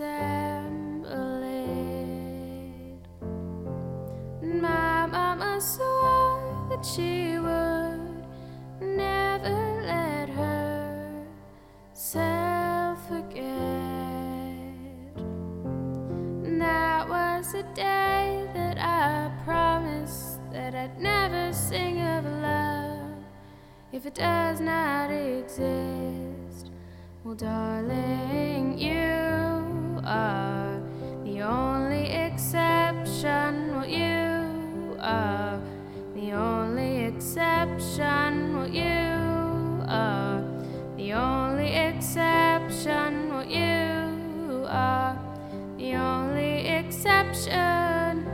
disassemble it. My mama swore that she would never let herself forget. And that was the day that I promised that I'd never sing of love if it does not exist. Well, darling, you are the only exception. Well, you are the only exception. Well, you are the only exception. Well, you are the only exception.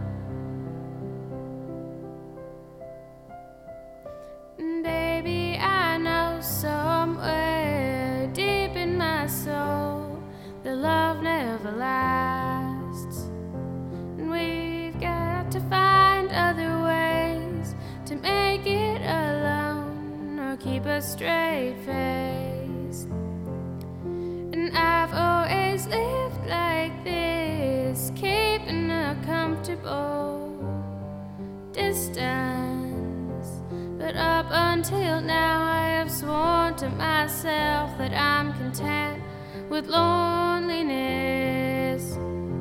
Baby, I know somewhere deep in my soul that love never lasts, and we've got to find other ways to make it alone or keep a straight face. And I've always lived like this, keeping a comfortable distance. But up until now I have sworn to myself that I'm content with loneliness.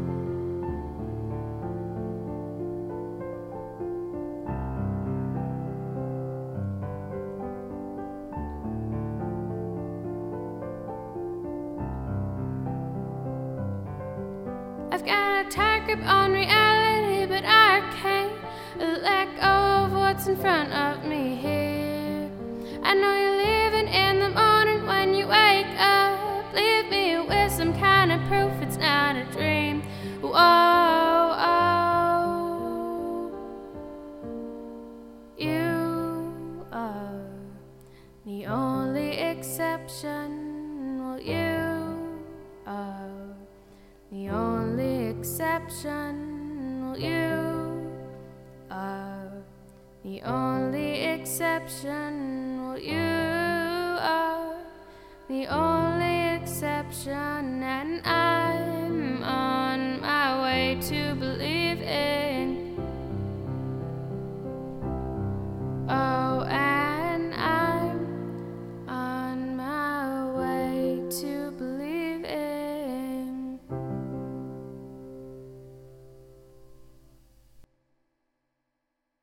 I've got a tight grip on reality, but I can't let go of what's in front of me here. I know you're leaving in the morning when you wake up. Leave me with some kind of proof it's not a dream. Whoa, oh. You are the only exception. Well, you are the only exception. Well, you are the only exception. Well, you are the only